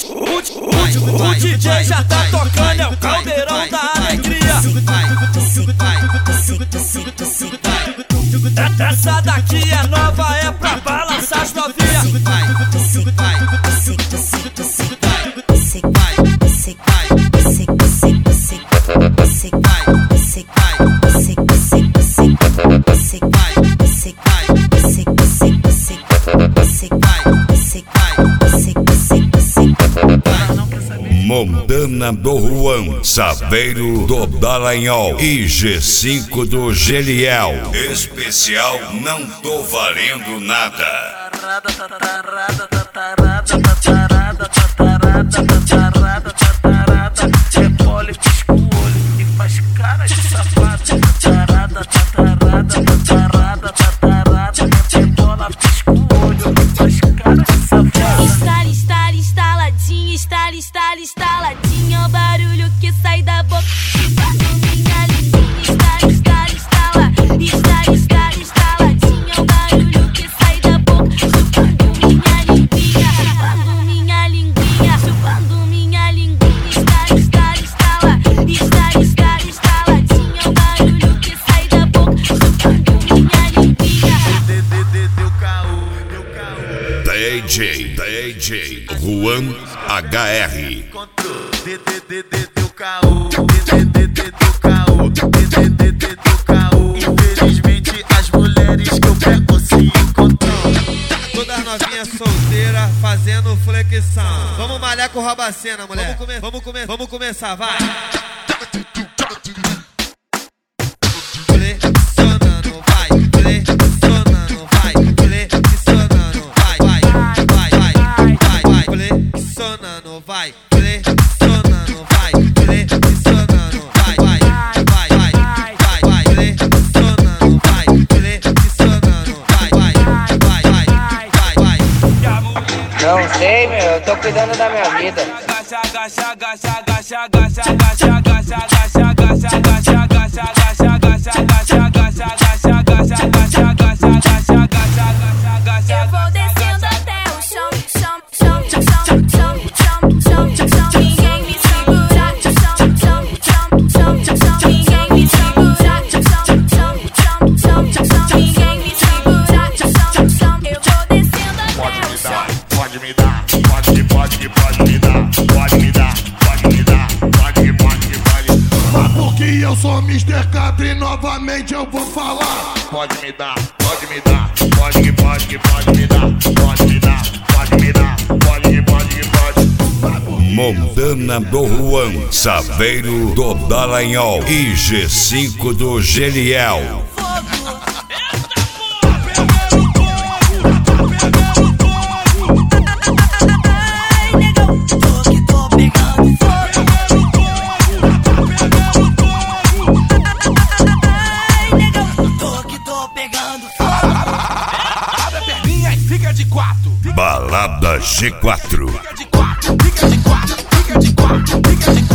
O DJ já tá tocando, é o caldeirão da alegria. Essa daqui é nova, é pra balançar as novinhas. Montana do Juan, Saveiro do Dallagnol e G5 do Geliel. Especial Não Tô Valendo Nada. Rebole, pisca o olho e faz cara de safado. Rebola, pisca o olho e faz cara de safado. Instaladinha, instaladinha, o barulho que sai da boca. Chupando minha linguinha, instaladinha, o barulho que sai da boca. Chupando minha linguinha, chupando minha linguinha, chupando minha linguinha, instaladinha, o barulho que sai da boca. Chupando minha linguinha. DJ Juan HR. Deu caô. Infelizmente as mulheres que eu pego se encontrou. Todas novinhas solteiras fazendo flexão. Vamos malhar com Robacena, mulher. Vamos começar, vai. Flexionando, vai. Flexionando, vai. Flexionando, vai. Flexionando, vai. Flexionando, vai. Flexionando, vai. Flexionando, vai. Flexionando, vai. Não sei, meu, eu tô cuidando da minha vida. Eu vou descendo até o chão. Ninguém me segura. Ninguém me segura. Ninguém me segura. Eu vou descendo até o chão. Pode me dar, pode me dar. Mas porque eu sou Mr. Catra e novamente eu vou falar. Pode me dar. Montana do Juan, Saveiro do Dallagnol e G5 do Geliel. Balada G4. Fica de quatro.